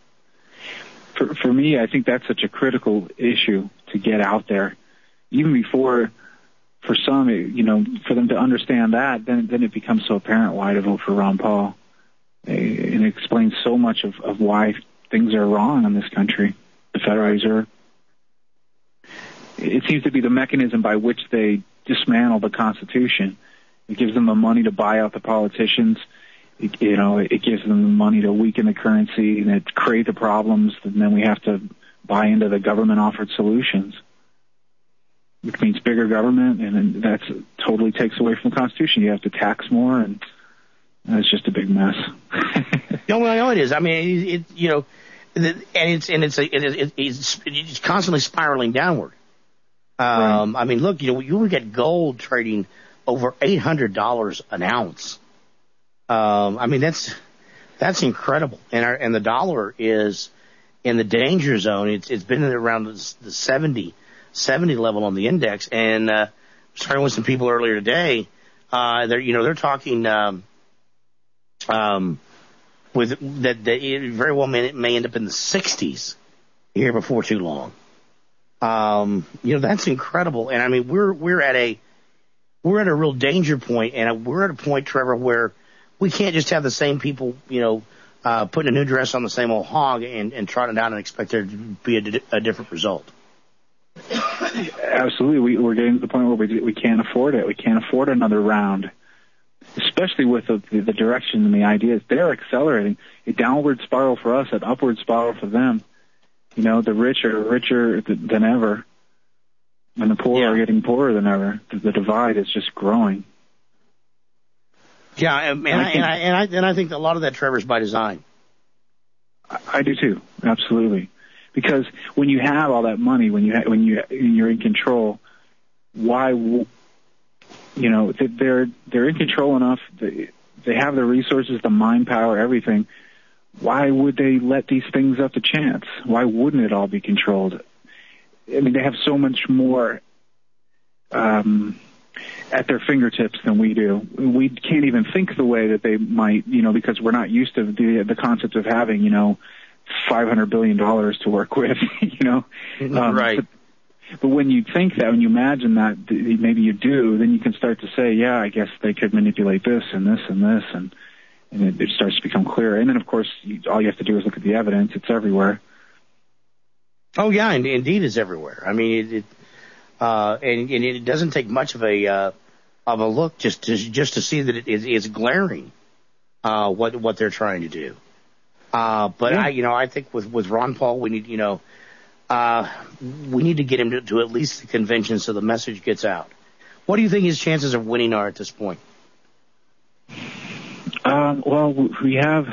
For for me, I think that's such a critical issue to get out there, even before. For some, you know, for them to understand that, then then it becomes so apparent why to vote for Ron Paul. And it explains so much of, of why things are wrong in this country, the Federal Reserve. It seems to be the mechanism by which they dismantle the Constitution. It gives them the money to buy out the politicians. It, you know, it gives them the money to weaken the currency and it create the problems, and then we have to buy into the government-offered solutions, which means bigger government, and that totally takes away from the Constitution. You have to tax more, and it's just a big mess. No, I know it is. I mean, it, it you know, and it's and it's a, it, it's it's constantly spiraling downward. Um, right. I mean, look, you know, you would get gold trading over eight hundred dollars an ounce. Um, I mean, that's that's incredible, and our and the dollar is in the danger zone. It's it's been around the, the seventy, seventy level on the index, and uh, I was talking with some people earlier today. Uh, they're you know they're talking. Um, Um, with that, that it very well may, may end up in the sixties here before too long. Um, you know, that's incredible. And I mean, we're, we're at a, we're at a real danger point, and we're at a point, Trevor, where we can't just have the same people, you know, uh, putting a new dress on the same old hog and, and trotting down and expect there to be a, a different result. Absolutely. We, we're getting to the point where we, we can't afford it. We can't afford another round. Especially with the, the direction and the ideas, they're accelerating. A downward spiral for us, an upward spiral for them. You know, the rich are richer th- than ever, and the poor yeah. are getting poorer than ever. The, the divide is just growing. Yeah, and, and, I, and, I, and I and I think a lot of that, Trevor, is by design. I, I do too, absolutely. Because when you have all that money, when you ha- when you you're in control, why, w- you know, they're they're in control enough. They, they have the resources, the mind power, everything. Why would they let these things up to chance? Why wouldn't it all be controlled? I mean, they have so much more um, at their fingertips than we do. We can't even think the way that they might, you know, because we're not used to the the concept of having, you know, five hundred billion dollars to work with, you know. Um, right. But, but when you think that, when you imagine that, maybe you do, then you can start to say, yeah, I guess they could manipulate this and this and this, and, and it, it starts to become clear. And then, of course, you, all you have to do is look at the evidence. It's everywhere. Oh, yeah, and indeed it's everywhere. I mean, it, it uh, and, and it doesn't take much of a uh, of a look just to, just to see that it is it's glaring uh, what what they're trying to do. Uh, but yeah. I, you know, I think with, with Ron Paul, we need, you know, uh, we need to get him to, to at least the convention so the message gets out. What do you think his chances of winning are at this point? Um, well, we have,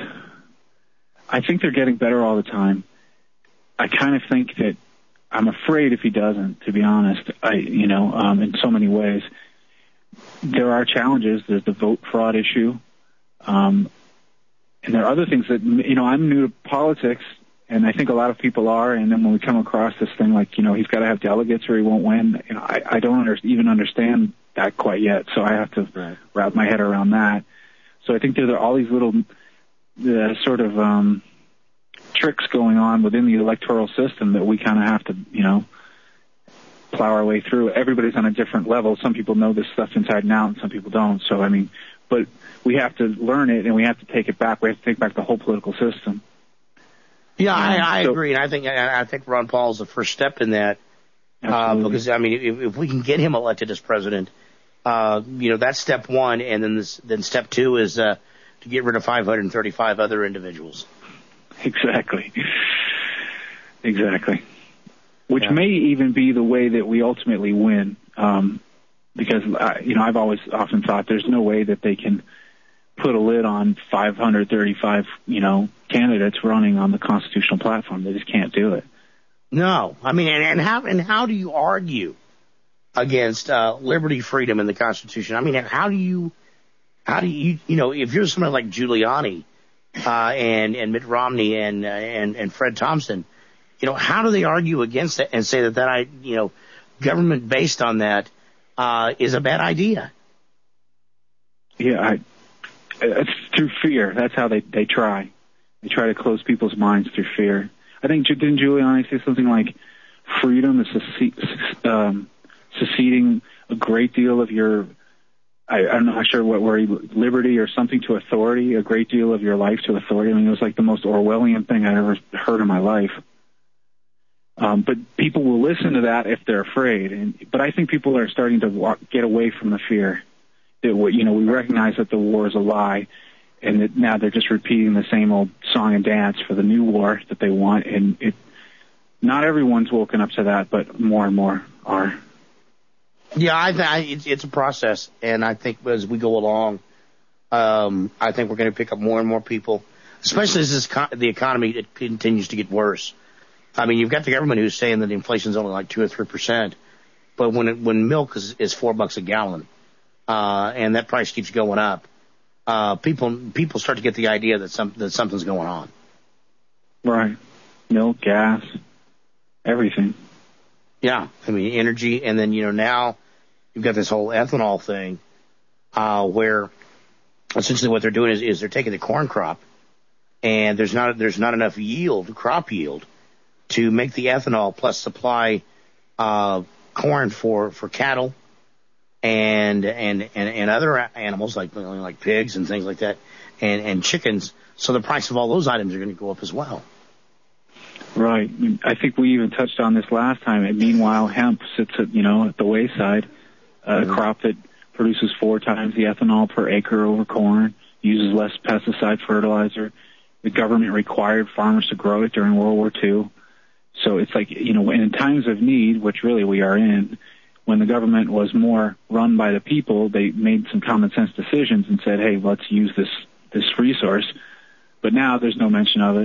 I think they're getting better all the time. I kind of think that I'm afraid if he doesn't, to be honest, I, you know, um, in so many ways. There are challenges. There's the vote fraud issue. Um, And there are other things that, you know, I'm new to politics, and I think a lot of people are, and then when we come across this thing like, you know, he's got to have delegates or he won't win, you know, I, I don't under, even understand that quite yet, so I have to right. wrap my head around that. So I think there are all these little uh, sort of um, tricks going on within the electoral system that we kind of have to, you know, plow our way through. Everybody's on a different level. Some people know this stuff inside and out, and some people don't. So, I mean, but we have to learn it, and we have to take it back. We have to take back the whole political system. Yeah, I, I so, agree, and I think I think Ron Paul is the first step in that. Uh, because I mean, if, if we can get him elected as president, uh, you know, that's step one, and then this, then step two is uh, to get rid of five hundred thirty-five other individuals. Exactly. Exactly. Which Yeah. may even be the way that we ultimately win. Um, because, uh, you know, I've always often thought there's no way that they can put a lid on five hundred thirty-five, you know, candidates running on the constitutional platform. They just can't do it. No. I mean, and, and how and how do you argue against uh, liberty, freedom, and the Constitution? I mean, how do you, how do you, you know, if you're somebody like Giuliani uh, and, and Mitt Romney and, uh, and, and Fred Thompson, you know, how do they argue against it and say that that I, you know, government based on that uh, is a bad idea? Yeah, I, it's through fear. That's how they, they try. They try to close people's minds through fear. I think, didn't Giuliani say something like freedom is secede, um, seceding a great deal of your, I, I'm not sure what word, liberty or something to authority, a great deal of your life to authority. I mean, it was like the most Orwellian thing I ever heard in my life. Um, but people will listen to that if they're afraid. And, but I think people are starting to walk, get away from the fear. That, you know, we recognize that the war is a lie, and that now they're just repeating the same old song and dance for the new war that they want. And it, not everyone's woken up to that, but more and more are. Yeah, I, I it's, it's a process, and I think as we go along, um, I think we're going to pick up more and more people, especially as this co- the economy it continues to get worse. I mean, you've got the government who's saying that inflation's only like two or three percent, but when it, when milk is, is four bucks a gallon, uh, and that price keeps going up, uh, people people start to get the idea that some that something's going on. Right, milk, gas, everything. Yeah, I mean energy, and then you know now you've got this whole ethanol thing, uh, where essentially what they're doing is, is they're taking the corn crop, and there's not there's not enough yield, crop yield, to make the ethanol plus supply uh, corn for, for cattle and, and and and other animals like like pigs and things like that, and, and chickens. So the price of all those items are going to go up as well. Right. I think we even touched on this last time. And meanwhile, hemp sits at, you know, at the wayside, a uh, mm-hmm. crop that produces four times the ethanol per acre over corn, uses less pesticide fertilizer. The government required farmers to grow it during World War Two. So it's like, you know, in times of need, which really we are in, when the government was more run by the people, they made some common sense decisions and said, hey, let's use this, this resource. But now there's no mention of it.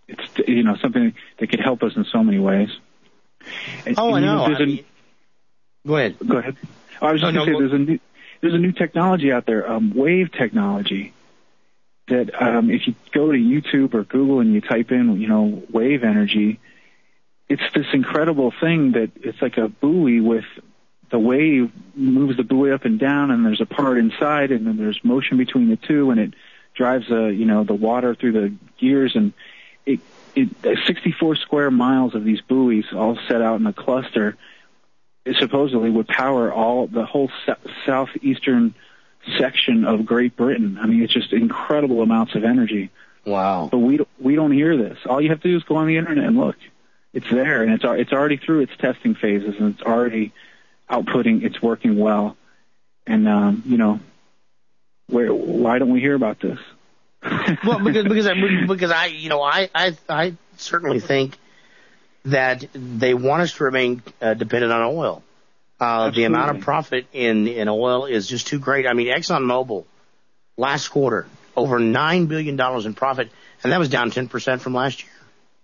it's you know something that could help us in so many ways. And, oh, and, I know. know I a, mean, go ahead. Go ahead. I was just no, going to no, say there's a new there's a new technology out there, um, wave technology. That um, if you go to YouTube or Google and you type in, you know, wave energy, it's this incredible thing that it's like a buoy with the wave moves the buoy up and down, and there's a part inside, and then there's motion between the two, and it drives the, you know, the water through the gears, and it, it sixty-four square miles of these buoys all set out in a cluster, it supposedly would power all the whole southeastern section of Great Britain. I mean, it's just incredible amounts of energy. Wow. But we don't, we don't hear this. All you have to do is go on the internet and look. It's there, and it's it's already through its testing phases, and it's already outputting. It's working well. And um, you know, where why don't we hear about this? Well, because because I, because I you know I I I certainly think that they want us to remain uh, dependent on oil. Uh, the amount of profit in, in oil is just too great. I mean, ExxonMobil, last quarter, over nine billion dollars in profit, and that was down ten percent from last year.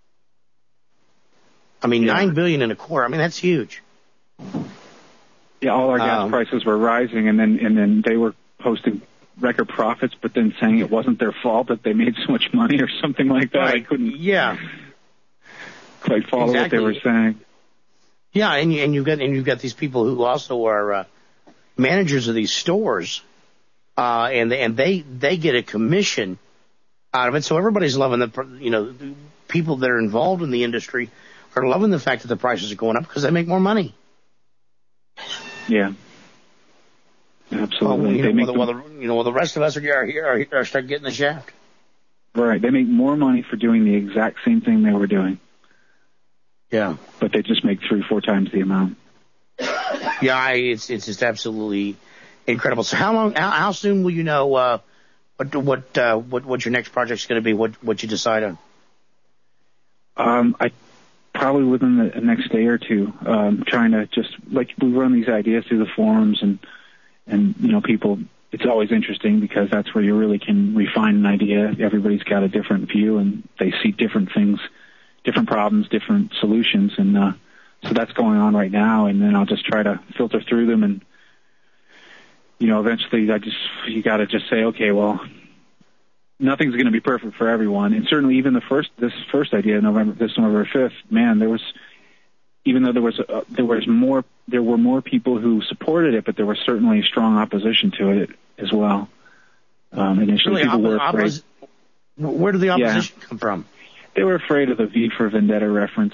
I mean, yeah. nine billion dollars in a quarter. I mean, that's huge. Yeah, all our gas um, prices were rising, and then and then they were posting record profits, but then saying it wasn't their fault that they made so much money or something like that. Right. I couldn't yeah. quite follow exactly. what they were saying. Yeah, and you, and you've got and you've got these people who also are uh, managers of these stores, uh, and they, and they they get a commission out of it. So everybody's loving the you know the people that are involved in the industry are loving the fact that the prices are going up because they make more money. Yeah, absolutely. Well, you, they know, make while, the, while the you know while the rest of us are here are, are start getting the shaft. Right, they make more money for doing the exact same thing they were doing. Yeah, but they just make three, four times the amount. Yeah, I, it's it's just absolutely incredible. So, how long, how, how soon will you know uh, what what uh, what what your next project's going to be? What what you decide on? Um, I probably within the next day or two. Um, trying to just like we run these ideas through the forums, and and you know people. It's always interesting because that's where you really can refine an idea. Everybody's got a different view, and they see different things. Different problems, different solutions, and uh, so that's going on right now. And then I'll just try to filter through them, and you know, eventually, I just you got to just say, okay, well, nothing's going to be perfect for everyone, and certainly even the first this first idea, November this November fifth, man, there was even though there was uh, there was more there were more people who supported it, but there was certainly strong opposition to it as well. Um, initially, really, people op- were afraid. oppos- Where did the opposition yeah. come from? They were afraid of the V for Vendetta reference,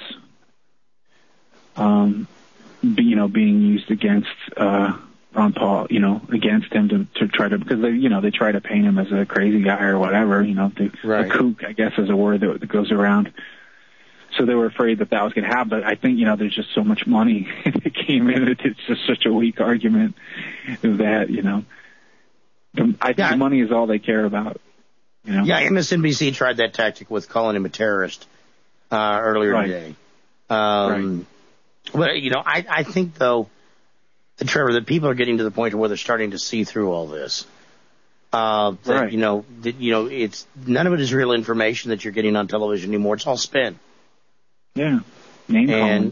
um, be, you know, being used against uh, Ron Paul, you know, against him to, to try to, because they, you know, they try to paint him as a crazy guy or whatever, you know, the, right. a kook, I guess, is a word that, that goes around. So they were afraid that that was going to happen. But I think, you know, there's just so much money that came in it. It's just such a weak argument that, you know, I think yeah. the money is all they care about. You know? Yeah, M S N B C tried that tactic with calling him a terrorist uh, earlier right. today. Um, right. But, you know, I, I think, though, that, Trevor, that people are getting to the point where they're starting to see through all this. Uh, that, right. You know, that, you know, it's none of it is real information that you're getting on television anymore. It's all spin. Yeah. Name and, calling.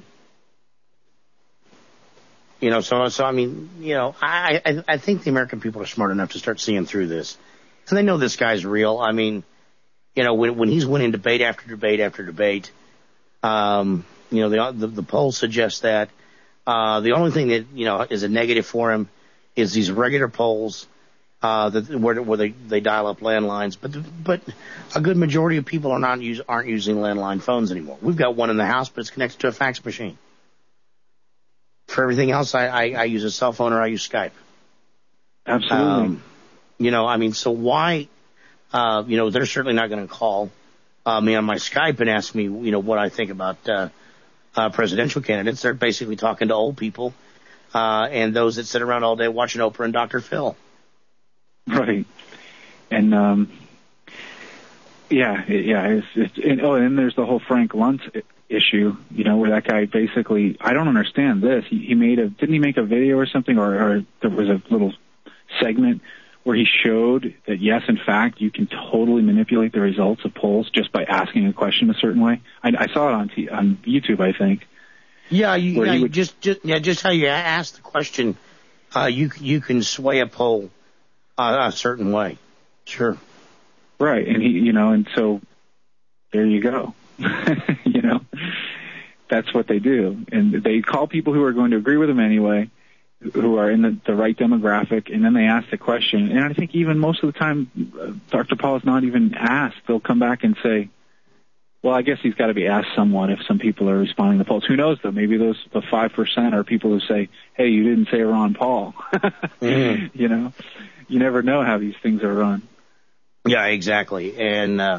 You know, so, so I mean, you know, I, I, I think the American people are smart enough to start seeing through this. And they know this guy's real. I mean, you know, when when he's winning debate after debate after debate, um, you know, the, the the polls suggest that. Uh, the only thing that, you know, is a negative for him is these regular polls uh, that where where they, they dial up landlines. But but a good majority of people are not use aren't using landline phones anymore. We've got one in the house, but it's connected to a fax machine. For everything else, I, I, I use a cell phone or I use Skype. Absolutely. Um, You know, I mean, so why, uh, you know, they're certainly not going to call uh, me on my Skype and ask me, you know, what I think about uh, uh, presidential candidates. They're basically talking to old people uh, and those that sit around all day watching Oprah and Doctor Phil. Right. And, um, yeah, yeah. It's, it's, and, oh, and then there's the whole Frank Luntz issue, you know, where that guy basically, I don't understand this. He, he made a, didn't he make a video or something, or, or there was a little segment where he showed that, yes, in fact, you can totally manipulate the results of polls just by asking a question a certain way? I, I saw it on t- on YouTube, I think. Yeah, you, yeah, would, you just, just yeah, just how you ask the question, uh, you you can sway a poll uh, a certain way. Sure. Right, and he, you know, and so there you go. You know, that's what they do, and they call people who are going to agree with them anyway, who are in the, the right demographic, and then they ask the question. And I think even most of the time, uh, Doctor Paul is not even asked. They'll come back and say, well, I guess he's got to be asked somewhat if some people are responding to the polls. Who knows, though? Maybe those the five percent are people who say, hey, you didn't say Ron Paul. Mm-hmm. You know, you never know how these things are run. Yeah, exactly. And uh,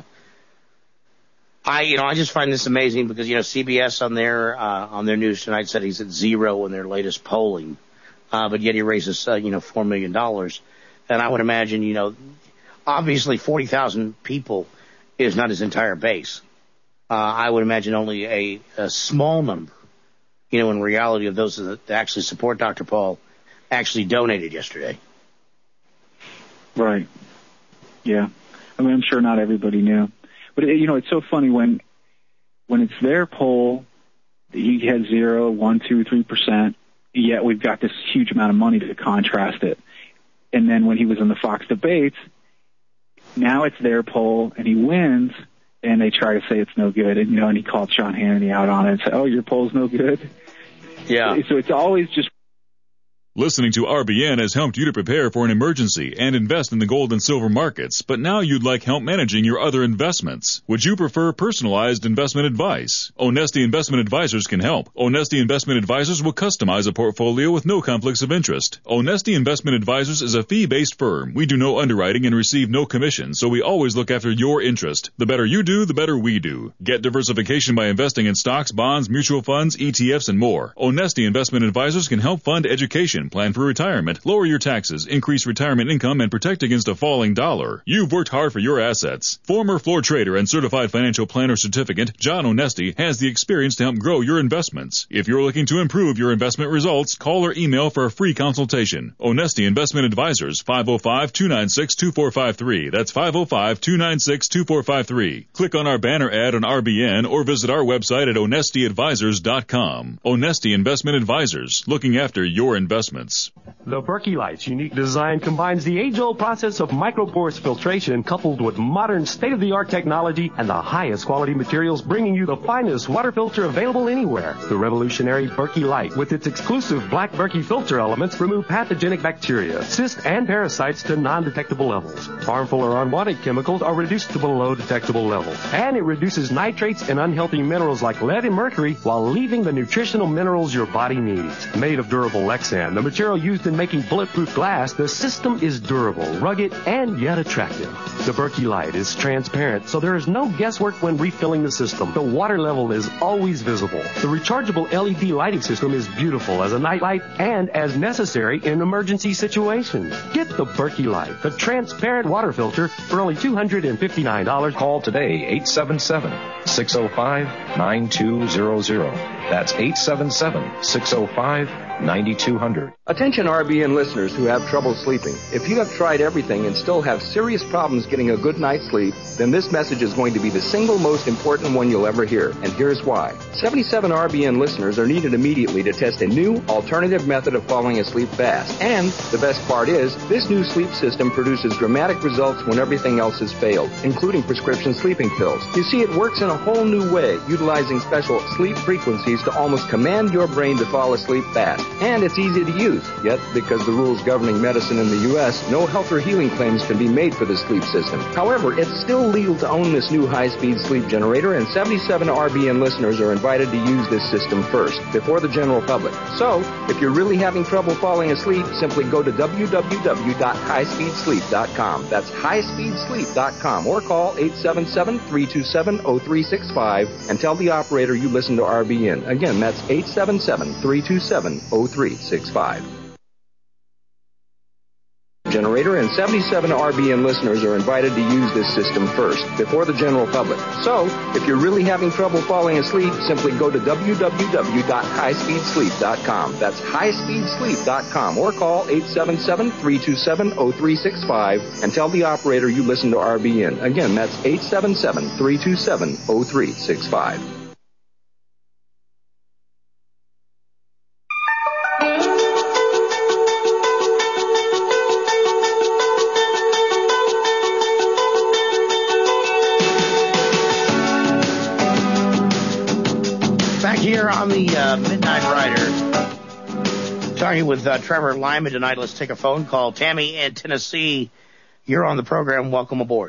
I, you know, I just find this amazing because, you know, C B S on their uh, on their news tonight said he's at zero in their latest polling, uh, but yet he raises, uh, you know, four million dollars. And I would imagine, you know, obviously forty thousand people is not his entire base. Uh, I would imagine only a, a small number, you know, in reality of those that actually support Doctor Paul actually donated yesterday. Right. Yeah. I mean, I'm sure not everybody knew. But, you know, it's so funny when when it's their poll, he had zero, one, two, three percent, yet we've got this huge amount of money to contrast it. And then when he was in the Fox debates, now it's their poll, and he wins, and they try to say it's no good. And, you know, and he called Sean Hannity out on it and said, oh, your poll's no good? Yeah. So it's always just... Listening to R B N has helped you to prepare for an emergency and invest in the gold and silver markets, but now you'd like help managing your other investments. Would you prefer personalized investment advice? Onesti Investment Advisors can help. Onesti Investment Advisors will customize a portfolio with no conflicts of interest. Onesti Investment Advisors is a fee-based firm. We do no underwriting and receive no commission, so we always look after your interest. The better you do, the better we do. Get diversification by investing in stocks, bonds, mutual funds, E T Fs, and more. Onesti Investment Advisors can help fund education, plan for retirement, lower your taxes, increase retirement income, and protect against a falling dollar. You've worked hard for your assets. Former floor trader and certified financial planner certificate, John Onesti, has the experience to help grow your investments. If you're looking to improve your investment results, call or email for a free consultation. Onesti Investment Advisors, five oh five, two nine six, two four five three. That's five oh five, two nine six, two four five three. Click on our banner ad on R B N or visit our website at onesti advisors dot com. Onesti Investment Advisors, looking after your investments. The Berkey Light's unique design combines the age-old process of microporous filtration coupled with modern state-of-the-art technology and the highest quality materials, bringing you the finest water filter available anywhere. The revolutionary Berkey Light, with its exclusive black Berkey filter elements, remove pathogenic bacteria, cysts, and parasites to non-detectable levels. Harmful or unwanted chemicals are reduced to below detectable levels. And it reduces nitrates and unhealthy minerals like lead and mercury while leaving the nutritional minerals your body needs. Made of durable Lexan, the material used in making bulletproof glass, the system is durable, rugged, and yet attractive. The Berkey Light is transparent, so there is no guesswork when refilling the system. The water level is always visible. The rechargeable L E D lighting system is beautiful as a nightlight and as necessary in emergency situations. Get the Berkey Light, the transparent water filter, for only two hundred fifty-nine dollars. Call today, eight seven seven, six oh five, nine two zero zero. That's eight seven seven, six oh five, nine two hundred. Attention R B N listeners who have trouble sleeping. If you have tried everything and still have serious problems getting a good night's sleep, then this message is going to be the single most important one you'll ever hear. And here's why. seventy-seven R B N listeners are needed immediately to test a new alternative method of falling asleep fast. And the best part is, this new sleep system produces dramatic results when everything else has failed, including prescription sleeping pills. You see, it works in a whole new way, utilizing special sleep frequencies to almost command your brain to fall asleep fast. And it's easy to use. Yet, because the rules governing medicine in the U S, no health or healing claims can be made for this sleep system. However, it's still legal to own this new high-speed sleep generator, and seventy-seven R B N listeners are invited to use this system first, before the general public. So, if you're really having trouble falling asleep, simply go to w w w dot high speed sleep dot com. That's high speed sleep dot com, or call eight seven seven, three two seven, oh three six five and tell the operator you listen to R B N. Again, that's eight seven seven, three two seven, oh three six five. generator, and seventy-seven R B N listeners are invited to use this system first, before the general public. So, if you're really having trouble falling asleep, simply go to w w w dot high speed sleep dot com. That's high speed sleep dot com, or call eight seven seven, three two seven, zero three six five and tell the operator you listen to R B N. Again, that's eight seven seven, three two seven, zero three six five. Back here on the uh, Midnight Rider, talking with uh, Trevor Lyman tonight. Let's take a phone call. Tammy in Tennessee, you're on the program. Welcome aboard.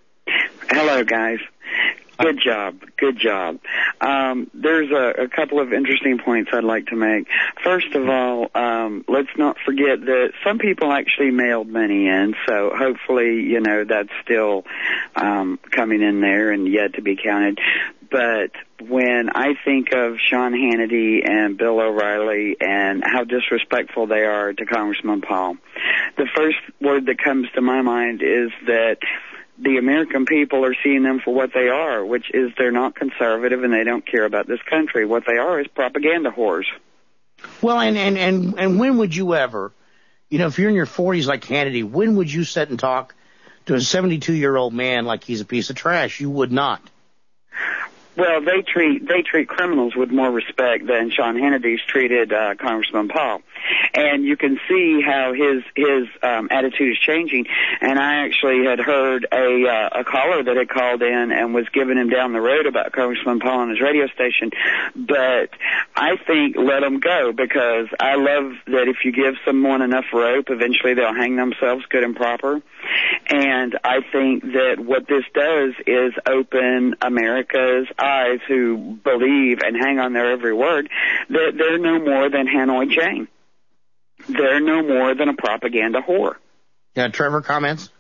Hello, guys. Good job. Good job. Um, there's a, a couple of interesting points I'd like to make. First of all, um, let's not forget that some people actually mailed money in, so hopefully, you know, that's still um, coming in there and yet to be counted. But when I think of Sean Hannity and Bill O'Reilly and how disrespectful they are to Congressman Paul, the first word that comes to my mind is that the American people are seeing them for what they are, which is they're not conservative and they don't care about this country. What they are is propaganda whores. Well, and, and, and, and when would you ever, you know, if you're in your forties like Hannity, when would you sit and talk to a seventy-two-year-old man like he's a piece of trash? You would not. Well, they treat they treat criminals with more respect than Sean Hannity's treated uh, Congressman Paul, and you can see how his his um, attitude is changing. And I actually had heard a uh, a caller that had called in and was giving him down the road about Congressman Paul on his radio station. But I think let him go, because I love that if you give someone enough rope, eventually they'll hang themselves good and proper. And I think that what this does is open America's eyes, who believe and hang on their every word, that they're no more than Hanoi Jane. They're no more than a propaganda whore. Yeah, Trevor, comments?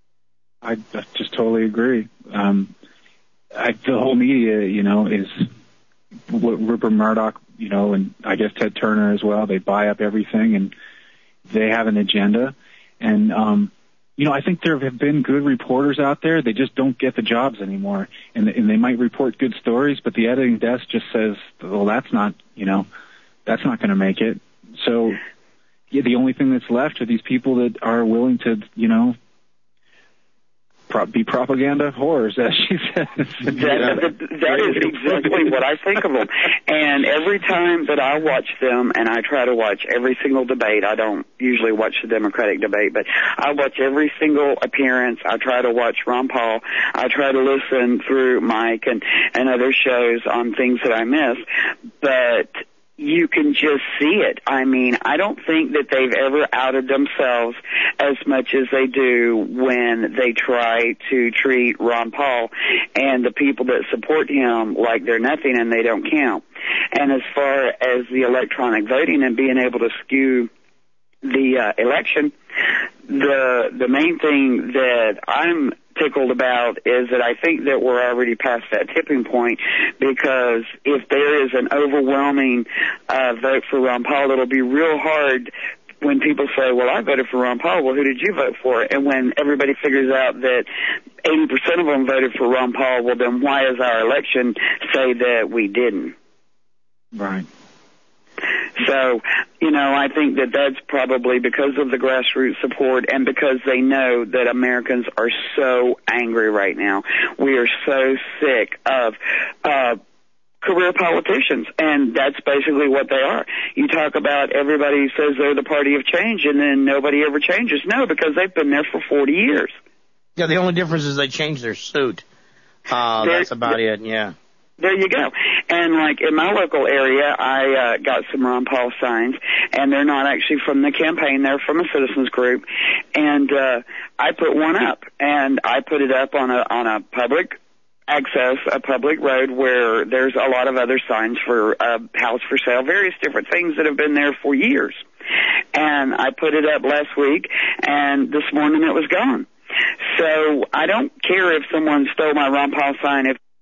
I just totally agree. Um, I, the whole media, you know, is what Rupert Murdoch, you know, and I guess Ted Turner as well. They buy up everything, and they have an agenda. And, um, you know, I think there have been good reporters out there. They just don't get the jobs anymore. And, and they might report good stories, but the editing desk just says, well, that's not, you know, that's not going to make it. So, yeah, the only thing that's left are these people that are willing to, you know, pro- be propaganda whores, as she says. That, that, that is exactly what I think of them. And every time that I watch them, and I try to watch every single debate, I don't usually watch the Democratic debate, but I watch every single appearance. I try to watch Ron Paul. I try to listen through Mike and, and other shows on things that I miss. But you can just see it. I mean, I don't think that they've ever outed themselves as much as they do when they try to treat Ron Paul and the people that support him like they're nothing and they don't count. And as far as the electronic voting and being able to skew the uh, election, the the main thing that I'm tickled about is that I think that we're already past that tipping point, because if there is an overwhelming uh, vote for Ron Paul, it'll be real hard when people say, well, I voted for Ron Paul. Well, who did you vote for? And when everybody figures out that eighty percent of them voted for Ron Paul, well, then why does our election say that we didn't? Right. So, you know, I think that that's probably because of the grassroots support and because they know that Americans are so angry right now. We are so sick of uh career politicians, and that's basically what they are. You talk about everybody says they're the party of change, and then nobody ever changes. No, because they've been there for forty years. Yeah, the only difference is they changed their suit. Uh, that's about it, yeah. There you go. And like in my local area, I uh, got some Ron Paul signs, and they're not actually from the campaign. They're from a citizens group. And uh, I put one up, and I put it up on a on a public access, a public road where there's a lot of other signs for a uh, house for sale, various different things that have been there for years. And I put it up last week, and this morning it was gone. So I don't care if someone stole my Ron Paul sign. If